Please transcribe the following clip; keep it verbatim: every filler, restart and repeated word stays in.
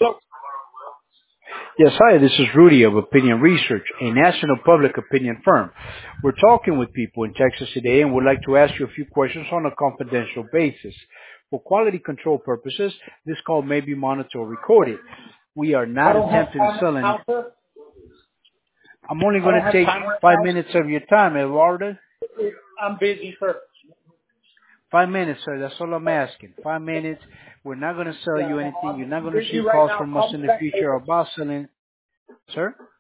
So, Yes, hi, this is Rudy of Opinion Research, a national public opinion firm. We're talking with people in Texas today and would like to ask you a few questions on a confidential basis. For quality control purposes, this call may be monitored or recorded. We are I not don't have attempting to time sell right any. now, sir. I'm only I going don't to have take time right five now. minutes of your time, Eduardo. I'm busy, sir. Five minutes, sir. That's all I'm asking. Five minutes. We're not going to sell Yeah, you no, anything. I'm, You're not I'm going to busy receive right calls now. from us Call me in the back future later. about selling. Sir?